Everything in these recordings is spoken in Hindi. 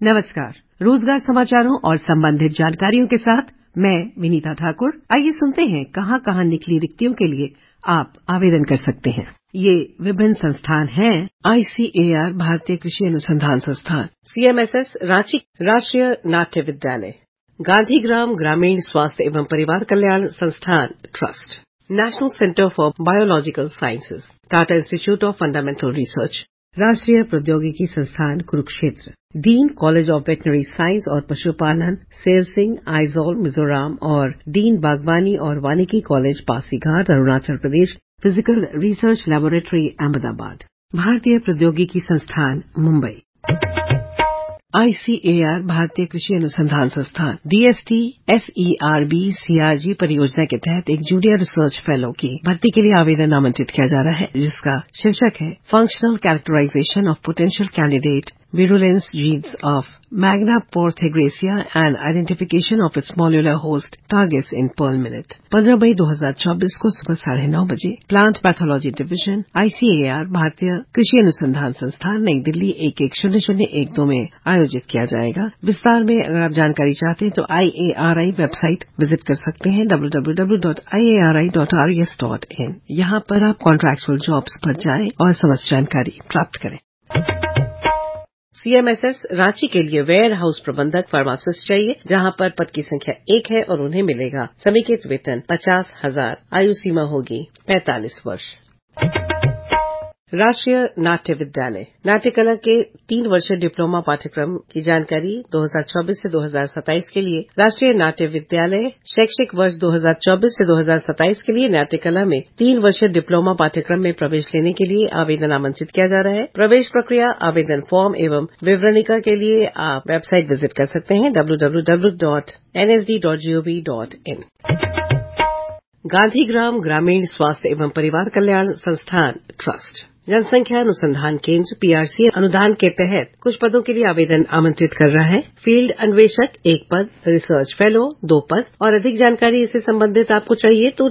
नमस्कार। रोजगार समाचारों और संबंधित जानकारियों के साथ मैं विनीता ठाकुर। आइए सुनते हैं कहां निकली रिक्तियों के लिए आप आवेदन कर सकते हैं। ये विभिन्न संस्थान हैं: ICAR भारतीय कृषि अनुसंधान संस्थान, CMSS रांची राष्ट्रीय नाट्य विद्यालय, गांधीग्राम ग्रामीण स्वास्थ्य एवं परिवार कल्याण संस्थान trust, national centre for biological sciences, Tata institute of fundamental research, राष्ट्रीय प्रौद्योगिकी संस्थान Kurukshetra, dean college of veterinary science और पशुपालन सेरसिंह आइजोल मिजोरम और डीन बागवानी और वानिकी college Pasighat Arunachal Pradesh, physical research laboratory Ahmedabad, भारतीय प्रौद्योगिकी संस्थान मुंबई, ICAR भारतीय कृषि अनुसंधान संस्थान DST SERB CRG परियोजना के तहत एक जूनियर रिसर्च फेलो की भर्ती के लिए आवेदन आमंत्रित किया जा रहा है, जिसका शीर्षक है functional characterisation of potential candidate virulence genes of Magnaporthagracia and identification of its molecular host targets in Pearl millet। 15 मई 2024 को सुबह 9:30 बजे प्लांट पैथोलॉजी डिवीजन ICAR भारतीय कृषि अनुसंधान संस्थान नई दिल्ली 110012 में आयोजित किया जाएगा। विस्तार में अगर आप जानकारी चाहते हैं तो IARI वेबसाइट विजिट कर सकते हैं www.iari.res.in। यहाँ पर आप कॉन्ट्रैक्चुअल जॉब्स पर जाएं और समस्त जानकारी प्राप्त करें। CMSS रांची के लिए वेयर हाउस प्रबंधक फार्मासिस्ट चाहिए, जहां पर पद की संख्या 1 है और उन्हें मिलेगा समेकित वेतन 50,000। आयु सीमा होगी 45 वर्ष। राष्ट्रीय नाट्य विद्यालय नाट्य कला के 3 वर्षीय डिप्लोमा पाठ्यक्रम की जानकारी 2024 से 2027 के लिए राष्ट्रीय नाट्य विद्यालय शैक्षिक वर्ष 2024 से 2027 के लिए नाट्य कला में 3 वर्षीय डिप्लोमा पाठ्यक्रम में प्रवेश लेने के लिए आवेदन आमंत्रित किया जा रहा है। प्रवेश प्रक्रिया, आवेदन फॉर्म एवं विवरणिका के लिए आप वेबसाइट विजिट कर सकते हैं www.nsd.gov.in। गांधीग्राम ग्रामीण स्वास्थ्य एवं परिवार कल्याण संस्थान ट्रस्ट जनसंख्या अनुसंधान केंद्र PRC अनुदान के तहत कुछ पदों के लिए आवेदन आमंत्रित कर रहा है। फील्ड अन्वेषक 1 पद, रिसर्च फेलो 2 पद और अधिक जानकारी इससे संबंधित आपको चाहिए तो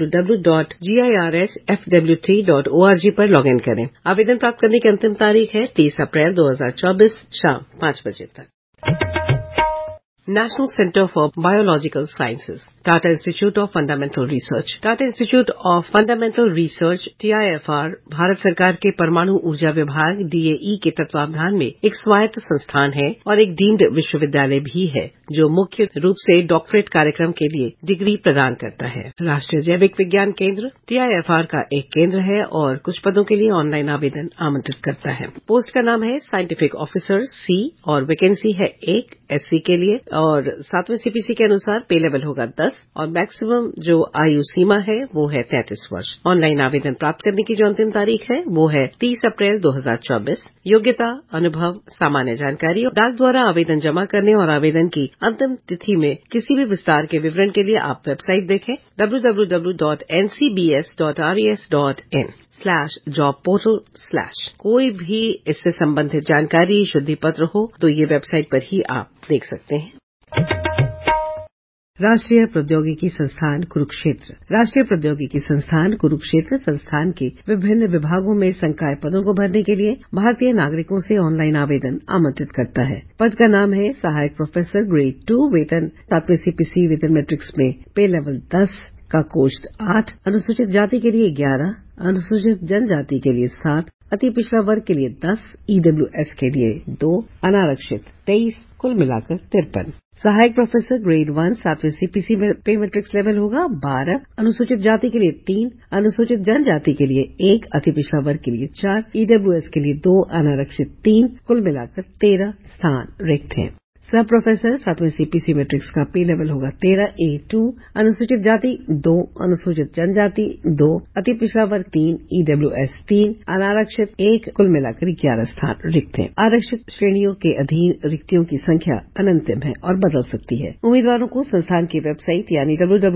www.girsfw3.org पर लॉगिन करें। आवेदन प्राप्त करने की अंतिम तारीख है 30 अप्रैल 2024 शाम 5 बजे तक। National centre for biological sciences, Tata institute of fundamental research, Tata institute of fundamental research TIFR Bharat सरकार के परमाणु ऊर्जा विभाग DAE के तत्वावधान में एक स्वायत्त संस्थान है और एक डीम्ड विश्वविद्यालय भी है, जो मुख्य रूप से डॉक्टरेट कार्यक्रम के लिए डिग्री प्रदान करता है। राष्ट्रीय जैविक विज्ञान केंद्र TIFR का एक केंद्र है और कुछ पदों के लिए ऑनलाइन आवेदन आमंत्रित करता है। पोस्ट का नाम है साइंटिफिक ऑफिसर C और वैकेंसी है 1 SC के लिए और 7वें CPC के अनुसार पे लेवल होगा 10 और मैक्सिमम जो आयु सीमा है वो है 33 वर्ष। ऑनलाइन आवेदन प्राप्त करने की जो अंतिम तारीख है वो है 30 अप्रैल 2024। योग्यता, अनुभव, सामान्य जानकारी और डाक द्वारा आवेदन जमा करने और आवेदन की अंतिम तिथि में किसी भी विस्तार के विवरण के लिए आप वेबसाइट देखें www.ncbs.res.in/jobportal/ कोई भी इससे संबंधित जानकारी, शुद्धि पत्र हो तो ये वेबसाइट पर ही आप देख सकते हैं। राष्ट्रीय प्रौद्योगिकी संस्थान कुरुक्षेत्र राष्ट्रीय प्रौद्योगिकी संस्थान कुरुक्षेत्र संस्थान के विभिन्न विभागों में संकाय पदों को भरने के लिए भारतीय नागरिकों से ऑनलाइन आवेदन आमंत्रित करता है। पद का नाम है सहायक प्रोफेसर ग्रेड 2, वेतन 7वें CPC विद मैट्रिक्स में पे लेवल 10 का कोष्ठ 8, अनुसूचित जाति के लिए 11, अनुसूचित जनजाति के लिए 7, अति पिछड़ा वर्ग के लिए 10, EWS के लिए 2, अनारक्षित 23, कुल मिलाकर 53। सहायक प्रोफेसर ग्रेड 1 7वें CPC में पे मैट्रिक्स लेवल होगा 12, अनुसूचित जाति के लिए 3, अनुसूचित जनजाति के लिए 1, अति पिछड़ा वर्ग के लिए 4, EWS के लिए 2, अनारक्षित 3, कुल मिलाकर 13 स्थान रिक्त हैं। सब प्रोफेसर 7वें CPC मैट्रिक्स का पे लेवल होगा 13 A2, अनुसूचित जाति 2, अनुसूचित जनजाति 2, अति पिछड़ा वर्ग 3, EWS 3, अनारक्षित 1, कुल मिलाकर 11 स्थान रिक्त हैं। आरक्षित श्रेणियों के अधीन रिक्तियों की संख्या अनंतिम है और बदल सकती है। उम्मीदवारों को संस्थान की वेबसाइट यानी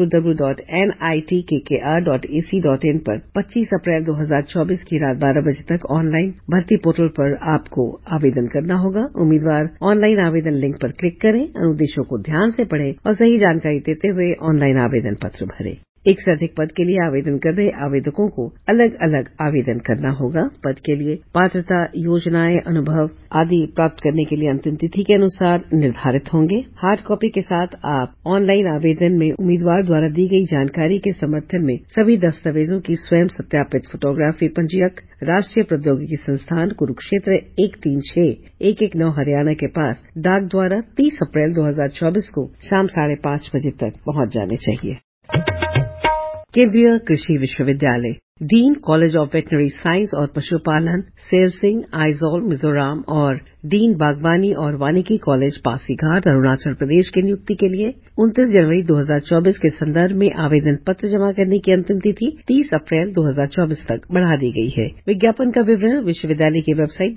www.nitkr.ac.in पर 25 अप्रैल 2024 की रात 12 बजे तक ऑनलाइन भर्ती पोर्टल पर आपको आवेदन करना होगा। उम्मीदवार ऑनलाइन आवेदन लिंक पर क्लिक करें, अनुदेशों को ध्यान से पढ़ें और सही जानकारी देते हुए ऑनलाइन आवेदन पत्र भरें। एक से अधिक पद के लिए आवेदन कर रहे आवेदकों को अलग अलग आवेदन करना होगा। पद के लिए पात्रता, योजनाएं, अनुभव आदि प्राप्त करने के लिए अंतिम तिथि के अनुसार निर्धारित होंगे। हार्ड कॉपी के साथ आप ऑनलाइन आवेदन में उम्मीदवार द्वारा दी गई जानकारी के समर्थन में सभी दस्तावेजों की स्वयं सत्यापित फोटोग्राफी पंजीयक राष्ट्रीय प्रौद्योगिकी संस्थान कुरुक्षेत्र 136119 हरियाणा के पास डाक द्वारा 30 अप्रैल 2024 को शाम 5:30 बजे तक पहुंच जाने चाहिए। केंद्रीय कृषि विश्वविद्यालय dean college of veterinary science और पशुपालन सेरसिंग आइजोल मिजोरम और डीन बागवानी और वानिकी कॉलेज पासीघाट अरुणाचल प्रदेश की नियुक्ति के लिए 29 जनवरी 2024 के संदर्भ में आवेदन पत्र जमा करने की अंतिम तिथि 30 अप्रैल 2024 तक बढ़ा दी गई है। विज्ञापन का विवरण विश्वविद्यालय की वेबसाइट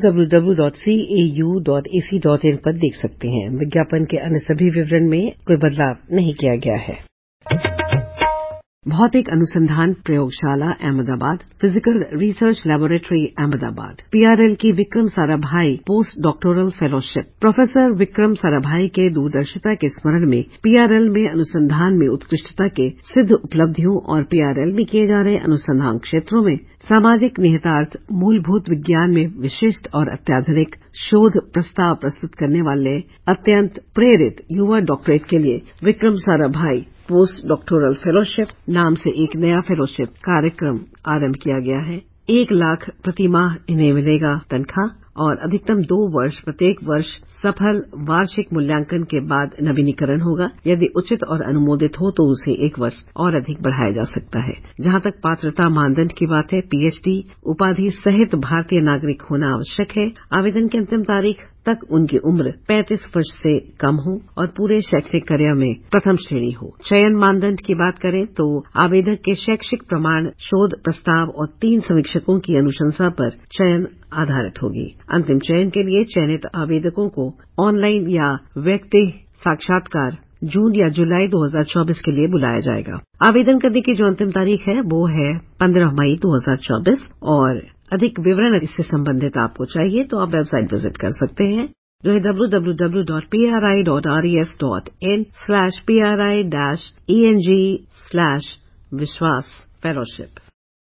www.cau.ac.in पर देख सकते हैं। विज्ञापन के अन्य सभी विवरण में कोई बदलाव नहीं किया गया है। भौतिक अनुसंधान प्रयोगशाला Ahmedabad, physical research laboratory Ahmedabad, PRL की Vikram Sarabhai post doctoral fellowship. Professor Vikram Sarabhai के दूरदर्शिता के स्मरण में पीआरएल में अनुसंधान में उत्कृष्टता के सिद्ध उपलब्धियों और पीआरएल में किए जा रहे अनुसंधान क्षेत्रों में सामाजिक निहितार्थ मूलभूत विज्ञान में विशिष्ट और अत्याधुनिक शोध प्रस्ताव प्रस्तुत करने वाले अत्यंत प्रेरित युवा डॉक्टरेट के लिए Vikram Sarabhai post doctoral fellowship नाम से एक नया फेलोशिप कार्यक्रम आरंभ किया गया है। 1 लाख प्रति माह इन्हें मिलेगा तनख्वाह और अधिकतम 2 वर्ष प्रत्येक वर्ष सफल वार्षिक मूल्यांकन के बाद नवीनीकरण होगा। यदि उचित और अनुमोदित हो तो उसे 1 वर्ष और अधिक बढ़ाया जा सकता है। जहां तक पात्रता मानदंड की बात है, पीएचडी उपाधि सहित भारतीय नागरिक होना आवश्यक है। आवेदन की अंतिम तारीख तक उनकी उम्र 35 वर्ष से कम हो और पूरे शैक्षिक करियर में प्रथम श्रेणी हो। चयन मानदंड की बात करें तो आवेदक के शैक्षिक प्रमाण, शोध प्रस्ताव और 3 समीक्षकों की अनुशंसा पर चयन आधारित होगी। अंतिम चयन के लिए चयनित आवेदकों को ऑनलाइन या व्यक्तिगत साक्षात्कार जून या जुलाई 2024 के लिए बुलाया जाएगा। आवेदन करने की जो अंतिम तारीख है वो है 15 मई 2024 और अधिक विवरण इससे संबंधित आपको चाहिए तो आप वेबसाइट विजिट कर सकते हैं जो है www.pri.res.in/pri-eng/विश्वास फेलोशिप।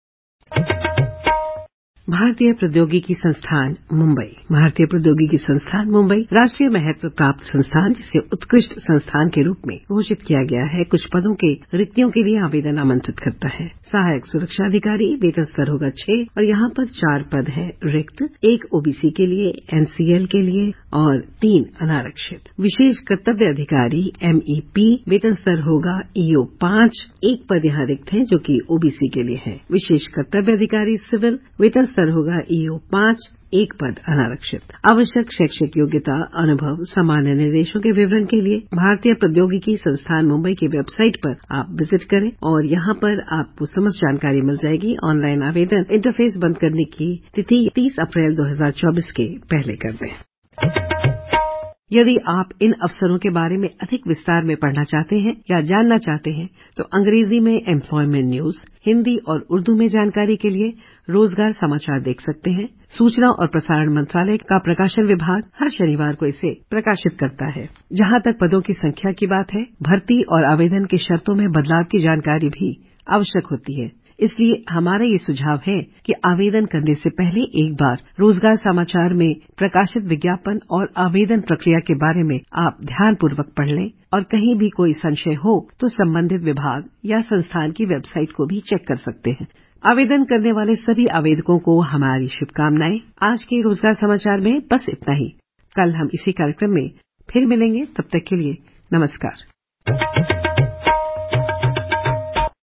भारतीय प्रौद्योगिकी संस्थान मुंबई। भारतीय प्रौद्योगिकी संस्थान मुंबई राष्ट्रीय महत्व प्राप्त संस्थान जिसे उत्कृष्ट संस्थान के रूप में घोषित किया गया है, कुछ पदों के रिक्तियों के लिए आवेदन आमंत्रित करता है। सहायक सुरक्षा अधिकारी, वेतन स्तर होगा 6 और यहाँ पर 4 पद है रिक्त, 1 ओबीसी के लिए, एनसीएल के लिए और 3 अनारक्षित। विशेष कर्तव्य अधिकारी MEP, वेतन स्तर होगा EO 5, 1 पद यहाँ रिक्त है जो कि ओबीसी के लिए है। विशेष कर्तव्य अधिकारी सिविल, वेतन स्तर होगा EO 5, 1 पद अनारक्षित। आवश्यक शैक्षिक योग्यता, अनुभव, सामान्य निर्देशों के विवरण के लिए भारतीय प्रौद्योगिकी संस्थान मुंबई की वेबसाइट पर आप विजिट करें और यहाँ पर आपको समस्त जानकारी मिल जाएगी। ऑनलाइन आवेदन इंटरफेस बंद करने की तिथि 30 अप्रैल 2024 के पहले कर दें। यदि आप इन अवसरों के बारे में अधिक विस्तार में पढ़ना चाहते हैं या जानना चाहते हैं तो अंग्रेजी में एम्प्लॉयमेंट न्यूज, हिंदी और उर्दू में जानकारी के लिए रोजगार समाचार देख सकते हैं। सूचना और प्रसारण मंत्रालय का प्रकाशन विभाग हर शनिवार को इसे प्रकाशित करता है। जहां तक पदों की संख्या की बात है, भर्ती और आवेदन की शर्तों में बदलाव की जानकारी भी आवश्यक होती है। इसलिए हमारा ये सुझाव है कि आवेदन करने से पहले एक बार रोजगार समाचार में प्रकाशित विज्ञापन और आवेदन प्रक्रिया के बारे में आप ध्यानपूर्वक पढ़ लें और कहीं भी कोई संशय हो तो संबंधित विभाग या संस्थान की वेबसाइट को भी चेक कर सकते हैं। आवेदन करने वाले सभी आवेदकों को हमारी शुभकामनाएं। आज के रोजगार समाचार में बस इतना ही। कल हम इसी कार्यक्रम में फिर मिलेंगे। तब तक के लिए नमस्कार।